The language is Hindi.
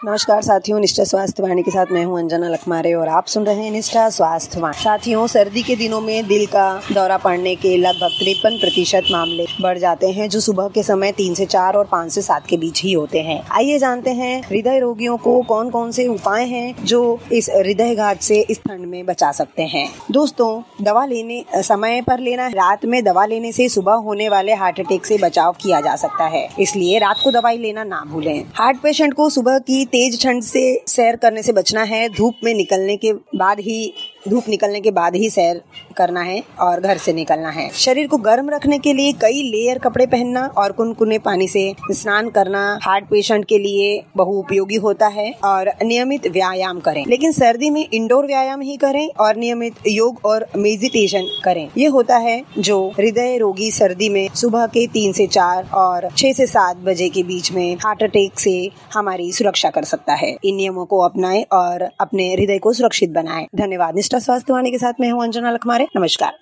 नमस्कार साथियों, निष्ठा स्वास्थ्य वाणी के साथ मैं हूं अंजना लखमारे और आप सुन रहे हैं निष्ठा स्वास्थ्य वाणी। साथियों, सर्दी के दिनों में दिल का दौरा पड़ने के लगभग 53% मामले बढ़ जाते हैं, जो सुबह के समय 3 से 4 और 5 से 7 के बीच ही होते हैं। आइए जानते हैं हृदय रोगियों को कौन कौन से उपाय हैं जो इस हृदयघात से इस ठंड में बचा सकते हैं। दोस्तों, दवा लेने समय पर लेना। रात में दवा लेने से सुबह होने वाले हार्ट अटैक से बचाव किया जा सकता है, इसलिए रात को दवाई लेना ना भूलें। हार्ट पेशेंट को सुबह की तेज ठंड से सैर करने से बचना है। धूप निकलने के बाद ही सैर करना है और घर से निकलना है। शरीर को गर्म रखने के लिए कई लेयर कपड़े पहनना और कुनकुने पानी से स्नान करना हार्ट पेशेंट के लिए बहुउपयोगी होता है। और नियमित व्यायाम करें, लेकिन सर्दी में इंडोर व्यायाम ही करें और नियमित योग और मेडिटेशन करें। ये होता है जो हृदय रोगी सर्दी में सुबह के 3 से 4 और 6 से 7 बजे के बीच में हार्ट अटैक से हमारी सुरक्षा कर सकता है। इन नियमों को अपनाएं और अपने हृदय को सुरक्षित बनाएं। धन्यवाद। निष्ठा स्वास्थ्य वाणी के साथ मैं हूं अंजना लखमारे। नमस्कार।